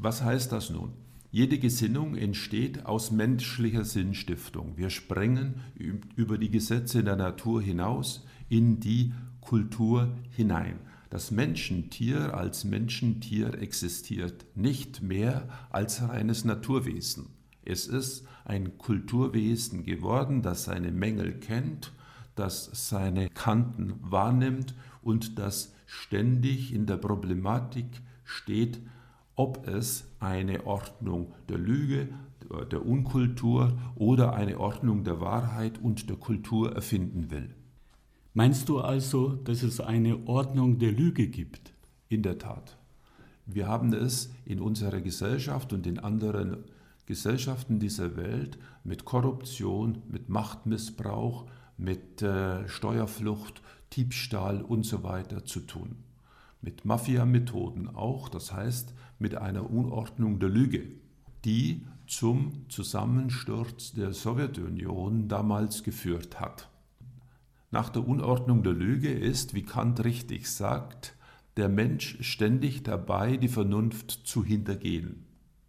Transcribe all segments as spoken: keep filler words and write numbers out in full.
Was heißt das nun? Jede Gesinnung entsteht aus menschlicher Sinnstiftung. Wir springen über die Gesetze der Natur hinaus in die Kultur hinein. Das Menschentier als Menschentier existiert nicht mehr als reines Naturwesen. Es ist ein Kulturwesen geworden, das seine Mängel kennt, das seine Kanten wahrnimmt und das ständig in der Problematik steht, ob es eine Ordnung der Lüge, der Unkultur oder eine Ordnung der Wahrheit und der Kultur erfinden will. Meinst du also, dass es eine Ordnung der Lüge gibt? In der Tat. Wir haben es in unserer Gesellschaft und in anderen Gesellschaften dieser Welt mit Korruption, mit Machtmissbrauch, mit äh, Steuerflucht, Diebstahl und so weiter zu tun. Mit Mafia-Methoden auch, das heißt mit einer Unordnung der Lüge, die zum Zusammensturz der Sowjetunion damals geführt hat. Nach der Unordnung der Lüge ist, wie Kant richtig sagt, der Mensch ständig dabei, die Vernunft zu hintergehen.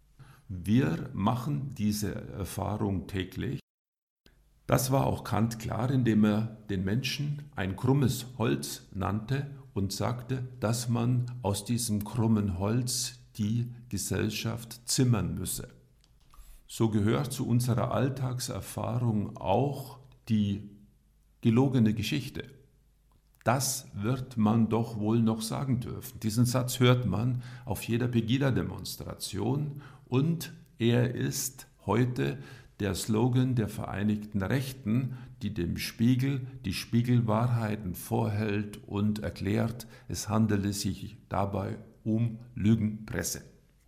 Wir machen diese Erfahrung täglich. Das war auch Kant klar, indem er den Menschen ein krummes Holz nannte und sagte, dass man aus diesem krummen Holz die Gesellschaft zimmern müsse. So gehört zu unserer Alltagserfahrung auch die gelogene Geschichte. Das wird man doch wohl noch sagen dürfen. Diesen Satz hört man auf jeder Pegida-Demonstration und er ist heute der Slogan der Vereinigten Rechten, die dem Spiegel die Spiegelwahrheiten vorhält und erklärt, es handele sich dabei um Lügenpresse.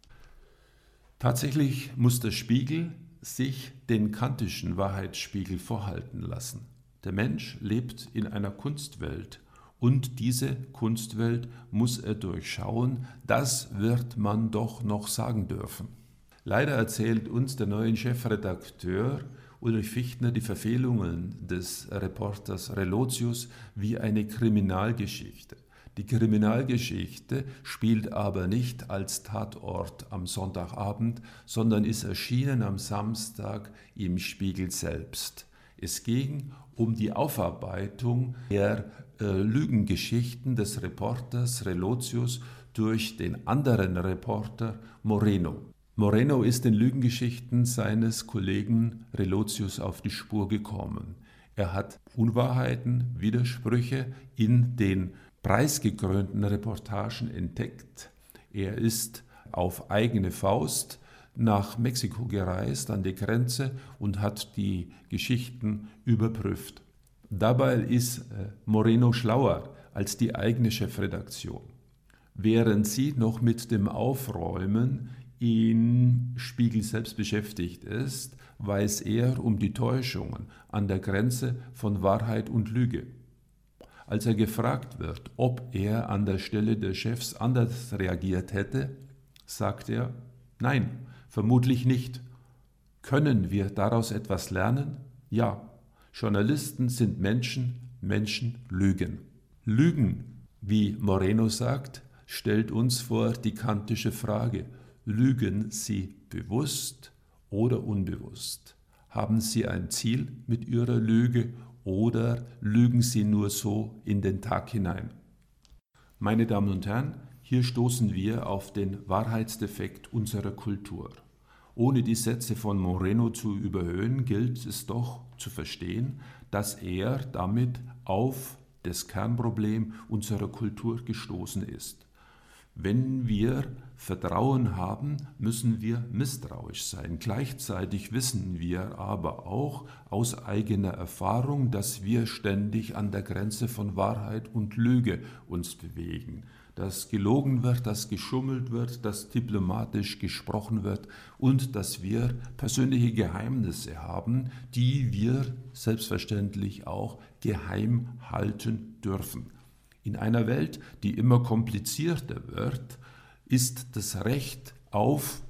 Tatsächlich muss der Spiegel sich den kantischen Wahrheitsspiegel vorhalten lassen. Der Mensch lebt in einer Kunstwelt und diese Kunstwelt muss er durchschauen. Das wird man doch noch sagen dürfen. Leider erzählt uns der neue Chefredakteur Ulrich Fichtner die Verfehlungen des Reporters Relotius wie eine Kriminalgeschichte. Die Kriminalgeschichte spielt aber nicht als Tatort am Sonntagabend, sondern ist erschienen am Samstag im Spiegel selbst. Es ging um die Aufarbeitung der äh, Lügengeschichten des Reporters Relotius durch den anderen Reporter Moreno. Moreno ist den Lügengeschichten seines Kollegen Relotius auf die Spur gekommen. Er hat Unwahrheiten, Widersprüche in den preisgekrönten Reportagen entdeckt. Er ist auf eigene Faust nach Mexiko gereist, an die Grenze und hat die Geschichten überprüft. Dabei ist Moreno schlauer als die eigene Chefredaktion. Während sie noch mit dem Aufräumen im Spiegel selbst beschäftigt ist, weiß er um die Täuschungen an der Grenze von Wahrheit und Lüge. Als er gefragt wird, ob er an der Stelle der Chefs anders reagiert hätte, sagt er, nein, vermutlich nicht. Können wir daraus etwas lernen? Ja, Journalisten sind Menschen, Menschen lügen. Lügen, wie Moreno sagt, stellt uns vor die kantische Frage, lügen Sie bewusst oder unbewusst? Haben Sie ein Ziel mit Ihrer Lüge oder lügen Sie nur so in den Tag hinein? Meine Damen und Herren, hier stoßen wir auf den Wahrheitsdefekt unserer Kultur. Ohne die Sätze von Moreno zu überhöhen, gilt es doch zu verstehen, dass er damit auf das Kernproblem unserer Kultur gestoßen ist. Wenn wir Vertrauen haben, müssen wir misstrauisch sein. Gleichzeitig wissen wir aber auch aus eigener Erfahrung, dass wir ständig an der Grenze von Wahrheit und Lüge uns bewegen. Dass gelogen wird, dass geschummelt wird, dass diplomatisch gesprochen wird und dass wir persönliche Geheimnisse haben, die wir selbstverständlich auch geheim halten dürfen. In einer Welt, die immer komplizierter wird, ist das Recht auf,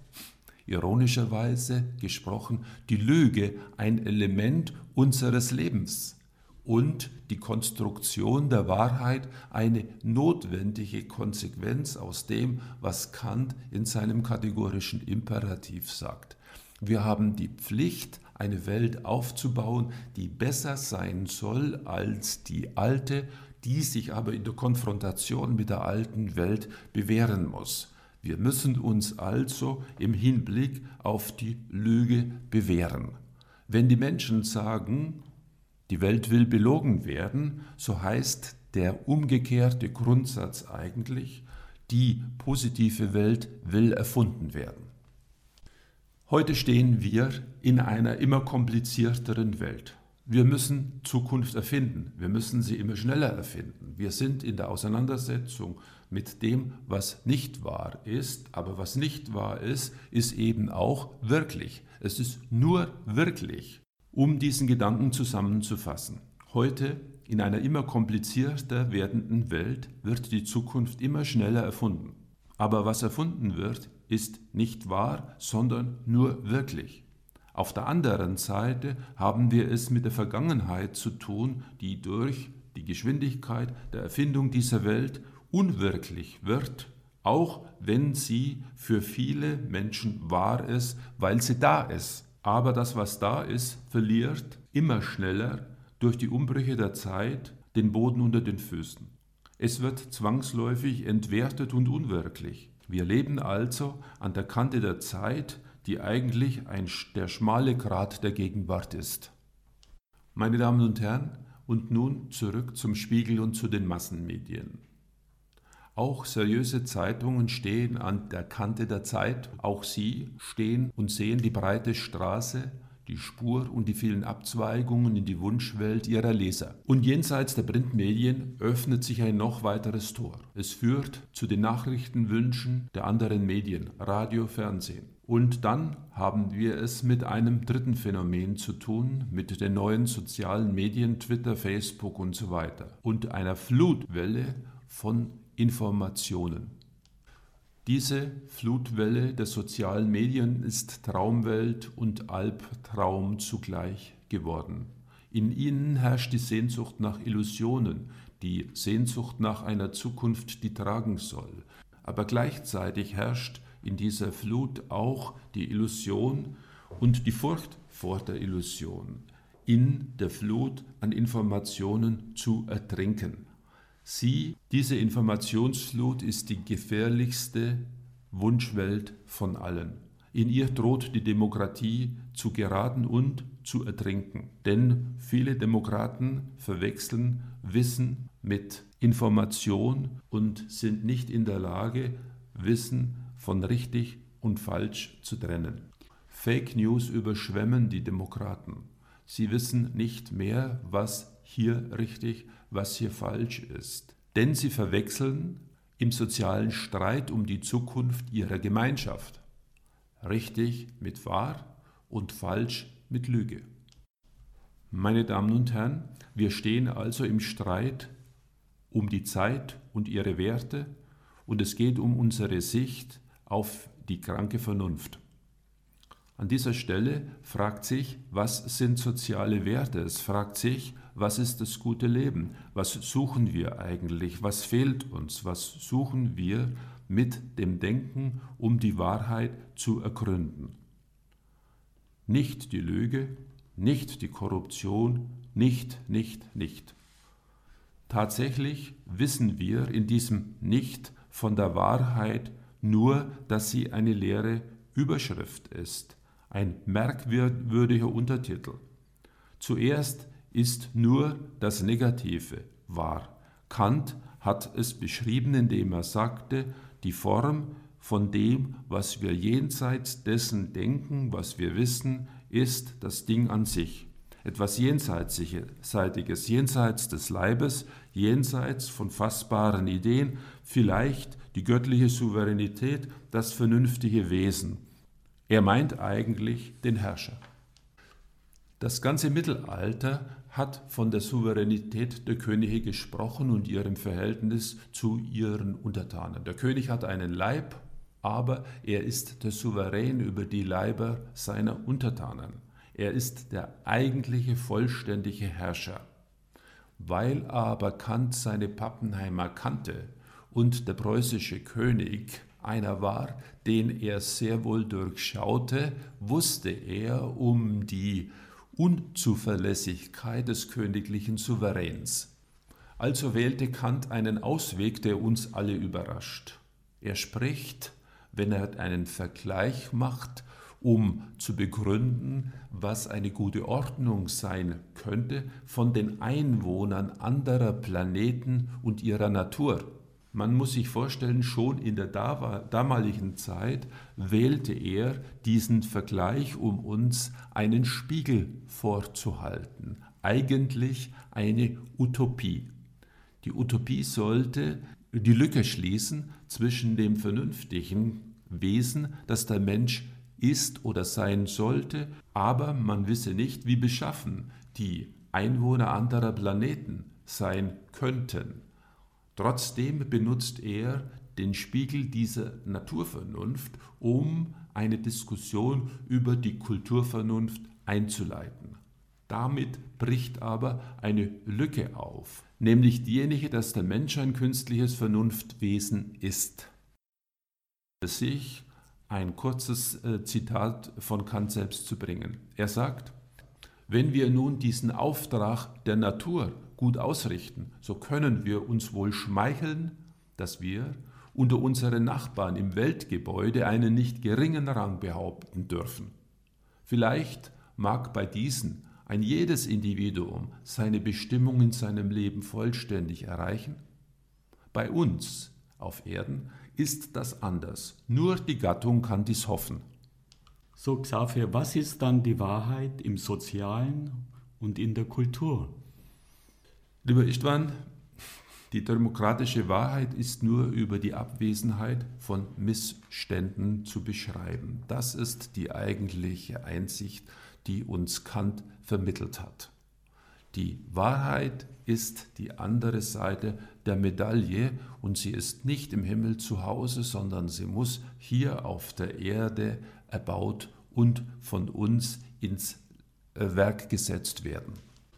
ironischerweise gesprochen, die Lüge ein Element unseres Lebens. und die Konstruktion der Wahrheit eine notwendige Konsequenz aus dem, was Kant in seinem kategorischen Imperativ sagt. Wir haben die Pflicht, eine Welt aufzubauen, die besser sein soll als die alte, die sich aber in der Konfrontation mit der alten Welt bewähren muss. Wir müssen uns also im Hinblick auf die Lüge bewähren. Wenn die Menschen sagen, die Welt will belogen werden, so heißt der umgekehrte Grundsatz eigentlich, die positive Welt will erfunden werden. Heute stehen wir in einer immer komplizierteren Welt. Wir müssen Zukunft erfinden, wir müssen sie immer schneller erfinden. Wir sind in der Auseinandersetzung mit dem, was nicht wahr ist, aber was nicht wahr ist, ist eben auch wirklich. Es ist nur wirklich, um diesen Gedanken zusammenzufassen. Heute, in einer immer komplizierter werdenden Welt, wird die Zukunft immer schneller erfunden. Aber was erfunden wird, ist nicht wahr, sondern nur wirklich. Auf der anderen Seite haben wir es mit der Vergangenheit zu tun, die durch die Geschwindigkeit der Erfindung dieser Welt unwirklich wird, auch wenn sie für viele Menschen wahr ist, weil sie da ist. Aber das, was da ist, verliert immer schneller durch die Umbrüche der Zeit den Boden unter den Füßen. Es wird zwangsläufig entwertet und unwirklich. Wir leben also an der Kante der Zeit, die eigentlich ein, der schmale Grat der Gegenwart ist. Meine Damen und Herren, und nun zurück zum Spiegel und zu den Massenmedien. Auch seriöse Zeitungen stehen an der Kante der Zeit, auch sie stehen und sehen die breite Straße, die Spur und die vielen Abzweigungen in die Wunschwelt ihrer Leser. Und jenseits der Printmedien öffnet sich ein noch weiteres Tor. Es führt zu den Nachrichtenwünschen der anderen Medien, Radio, Fernsehen. Und dann haben wir es mit einem dritten Phänomen zu tun, mit den neuen sozialen Medien, Twitter, Facebook und so weiter. Und einer Flutwelle von Informationen. Diese Flutwelle der sozialen Medien ist Traumwelt und Albtraum zugleich geworden. In ihnen herrscht die Sehnsucht nach Illusionen, die Sehnsucht nach einer Zukunft, die tragen soll. Aber gleichzeitig herrscht in dieser Flut auch die Illusion und die Furcht vor der Illusion, in der Flut an Informationen zu ertrinken. Sie, diese Informationsflut, ist die gefährlichste Wunschwelt von allen. In ihr droht die Demokratie zu geraten und zu ertrinken. Denn viele Demokraten verwechseln Wissen mit Information und sind nicht in der Lage, Wissen von richtig und falsch zu trennen. Fake News überschwemmen die Demokraten. Sie wissen nicht mehr, was hier richtig, was hier falsch ist. Denn sie verwechseln im sozialen Streit um die Zukunft ihrer Gemeinschaft richtig mit wahr und falsch mit Lüge. Meine Damen und Herren, wir stehen also im Streit um die Zeit und ihre Werte und es geht um unsere Sicht auf die kranke Vernunft. An dieser Stelle fragt sich, was sind soziale Werte? Es fragt sich, was ist das gute Leben? Was suchen wir eigentlich? Was fehlt uns? Was suchen wir mit dem Denken, um die Wahrheit zu ergründen? Nicht die Lüge, nicht die Korruption, nicht, nicht, nicht. Tatsächlich wissen wir in diesem Nicht von der Wahrheit nur, dass sie eine leere Überschrift ist. Ein merkwürdiger Untertitel. Zuerst ist nur das Negative wahr. Kant hat es beschrieben, indem er sagte, die Form von dem, was wir jenseits dessen denken, was wir wissen, ist das Ding an sich. Etwas Jenseitiges, jenseits des Leibes, jenseits von fassbaren Ideen, vielleicht die göttliche Souveränität, das vernünftige Wesen. Er meint eigentlich den Herrscher. Das ganze Mittelalter hat von der Souveränität der Könige gesprochen und ihrem Verhältnis zu ihren Untertanen. Der König hat einen Leib, aber er ist der Souverän über die Leiber seiner Untertanen. Er ist der eigentliche, vollständige Herrscher. Weil aber Kant seine Pappenheimer kannte und der preußische König einer war, den er sehr wohl durchschaute, wusste er um die Unzuverlässigkeit des königlichen Souveräns. Also wählte Kant einen Ausweg, der uns alle überrascht. Er spricht, wenn er einen Vergleich macht, um zu begründen, was eine gute Ordnung sein könnte, von den Einwohnern anderer Planeten und ihrer Natur. Man muss sich vorstellen, schon in der damaligen Zeit wählte er diesen Vergleich, um uns einen Spiegel vorzuhalten. Eigentlich eine Utopie. Die Utopie sollte die Lücke schließen zwischen dem vernünftigen Wesen, das der Mensch ist oder sein sollte, aber man wisse nicht, wie beschaffen die Einwohner anderer Planeten sein könnten. Trotzdem benutzt er den Spiegel dieser Naturvernunft, um eine Diskussion über die Kulturvernunft einzuleiten. Damit bricht aber eine Lücke auf, nämlich diejenige, dass der Mensch ein künstliches Vernunftwesen ist. Sich ein kurzes äh, Zitat von Kant selbst zu bringen. Er sagt, wenn wir nun diesen Auftrag der Natur gut ausrichten, so können wir uns wohl schmeicheln, dass wir unter unseren Nachbarn im Weltgebäude einen nicht geringen Rang behaupten dürfen. Vielleicht mag bei diesen ein jedes Individuum seine Bestimmung in seinem Leben vollständig erreichen. Bei uns auf Erden ist das anders. Nur die Gattung kann dies hoffen. So, Xaver, was ist dann die Wahrheit im Sozialen und in der Kultur? Lieber Istvan, die demokratische Wahrheit ist nur über die Abwesenheit von Missständen zu beschreiben. Das ist die eigentliche Einsicht, die uns Kant vermittelt hat. Die Wahrheit ist die andere Seite der Medaille und sie ist nicht im Himmel zu Hause, sondern sie muss hier auf der Erde erbaut und von uns ins Werk gesetzt werden.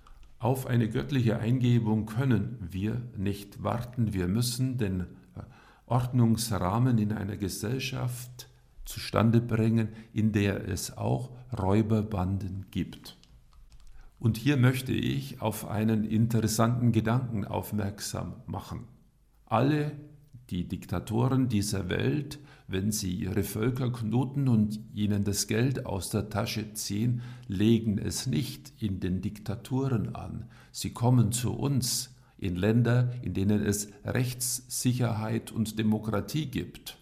Auf eine göttliche Eingebung können wir nicht warten. Wir müssen den Ordnungsrahmen in einer Gesellschaft zustande bringen, in der es auch Räuberbanden gibt. Und hier möchte ich auf einen interessanten Gedanken aufmerksam machen. Alle die Diktatoren dieser Welt, wenn sie ihre Völker knoten und ihnen das Geld aus der Tasche ziehen, legen es nicht in den Diktaturen an. Sie kommen zu uns in Länder, in denen es Rechtssicherheit und Demokratie gibt.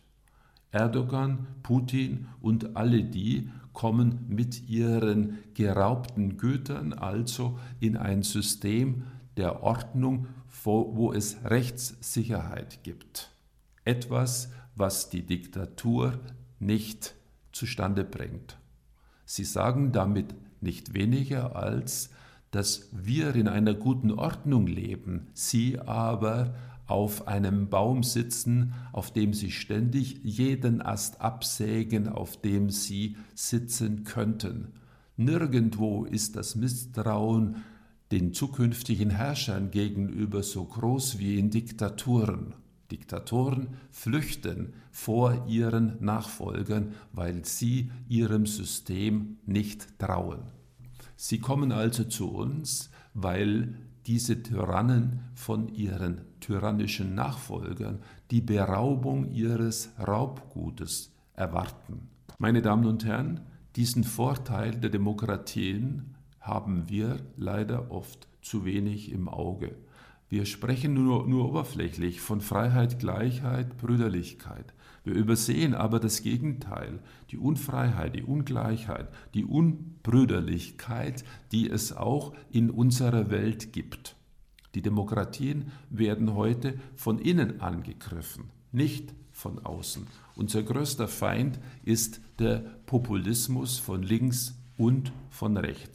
Erdogan, Putin und alle die kommen mit ihren geraubten Gütern also in ein System der Ordnung, wo es Rechtssicherheit gibt. Etwas, was die Diktatur nicht zustande bringt. Sie sagen damit nicht weniger als, dass wir in einer guten Ordnung leben, sie aber auf einem Baum sitzen, auf dem sie ständig jeden Ast absägen, auf dem sie sitzen könnten. Nirgendwo ist das Misstrauen den zukünftigen Herrschern gegenüber so groß wie in Diktaturen. Diktatoren flüchten vor ihren Nachfolgern, weil sie ihrem System nicht trauen. Sie kommen also zu uns, weil diese Tyrannen von ihren tyrannischen Nachfolgern die Beraubung ihres Raubgutes erwarten. Meine Damen und Herren, diesen Vorteil der Demokratien haben wir leider oft zu wenig im Auge. Wir sprechen nur, nur oberflächlich von Freiheit, Gleichheit, Brüderlichkeit. Wir übersehen aber das Gegenteil, die Unfreiheit, die Ungleichheit, die Unbrüderlichkeit, die es auch in unserer Welt gibt. Die Demokratien werden heute von innen angegriffen, nicht von außen. Unser größter Feind ist der Populismus von links und von rechts.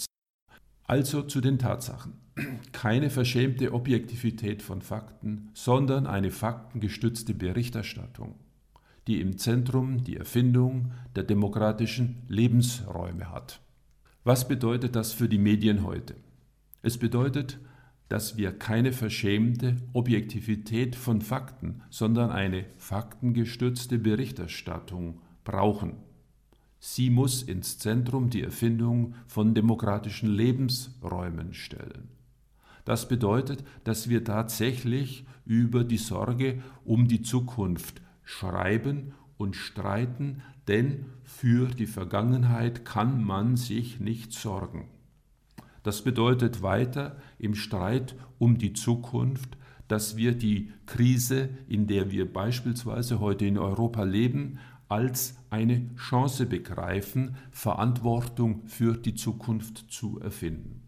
Also zu den Tatsachen. Keine verschämte Objektivität von Fakten, sondern eine faktengestützte Berichterstattung, die im Zentrum die Erfindung der demokratischen Lebensräume hat. Was bedeutet das für die Medien heute? Es bedeutet, dass wir keine verschämte Objektivität von Fakten, sondern eine faktengestützte Berichterstattung brauchen. Sie muss ins Zentrum die Erfindung von demokratischen Lebensräumen stellen. Das bedeutet, dass wir tatsächlich über die Sorge um die Zukunft schreiben und streiten, denn für die Vergangenheit kann man sich nicht sorgen. Das bedeutet weiter im Streit um die Zukunft, dass wir die Krise, in der wir beispielsweise heute in Europa leben, als eine Chance begreifen, Verantwortung für die Zukunft zu erfinden.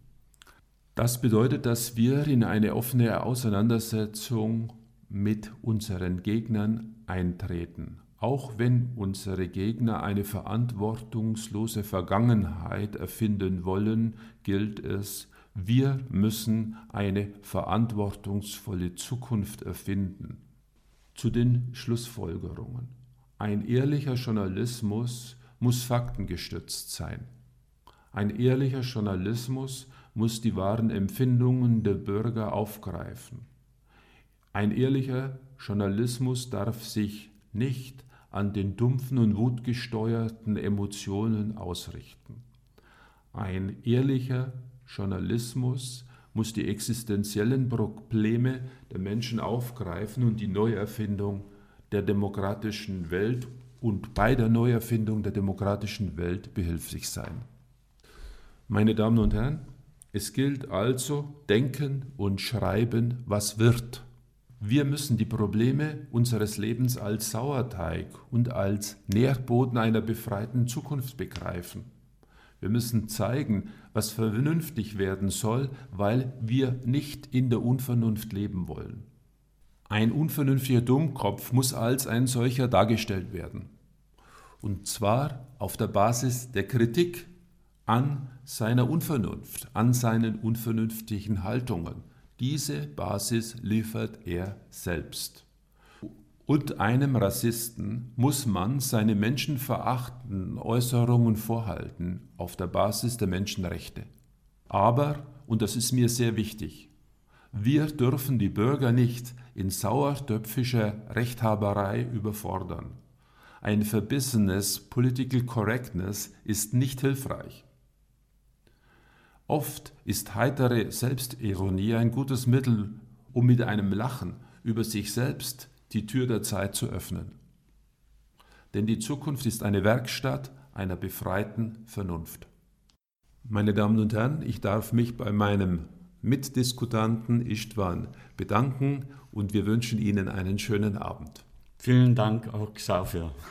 Das bedeutet, dass wir in eine offene Auseinandersetzung mit unseren Gegnern eintreten. Auch wenn unsere Gegner eine verantwortungslose Vergangenheit erfinden wollen, gilt es, wir müssen eine verantwortungsvolle Zukunft erfinden. Zu den Schlussfolgerungen. Ein ehrlicher Journalismus muss faktengestützt sein. Ein ehrlicher Journalismus muss die wahren Empfindungen der Bürger aufgreifen. Ein ehrlicher Journalismus darf sich nicht an den dumpfen und wutgesteuerten Emotionen ausrichten. Ein ehrlicher Journalismus muss die existenziellen Probleme der Menschen aufgreifen und die Neuerfindung der demokratischen Welt und bei der Neuerfindung der demokratischen Welt behilflich sein. Meine Damen und Herren, es gilt also, denken und schreiben, was wird. Wir müssen die Probleme unseres Lebens als Sauerteig und als Nährboden einer befreiten Zukunft begreifen. Wir müssen zeigen, was vernünftig werden soll, weil wir nicht in der Unvernunft leben wollen. Ein unvernünftiger Dummkopf muss als ein solcher dargestellt werden. Und zwar auf der Basis der Kritik an seiner Unvernunft, an seinen unvernünftigen Haltungen. Diese Basis liefert er selbst. Und einem Rassisten muss man seine menschenverachtenden Äußerungen vorhalten auf der Basis der Menschenrechte. Aber, und das ist mir sehr wichtig, wir dürfen die Bürger nicht in sauertöpfischer Rechthaberei überfordern. Ein verbissenes Political Correctness ist nicht hilfreich. Oft ist heitere Selbstironie ein gutes Mittel, um mit einem Lachen über sich selbst die Tür der Zeit zu öffnen. Denn die Zukunft ist eine Werkstatt einer befreiten Vernunft. Meine Damen und Herren, ich darf mich bei meinem Mitdiskutanten Istvan bedanken und wir wünschen Ihnen einen schönen Abend. Vielen Dank auch, Xavier.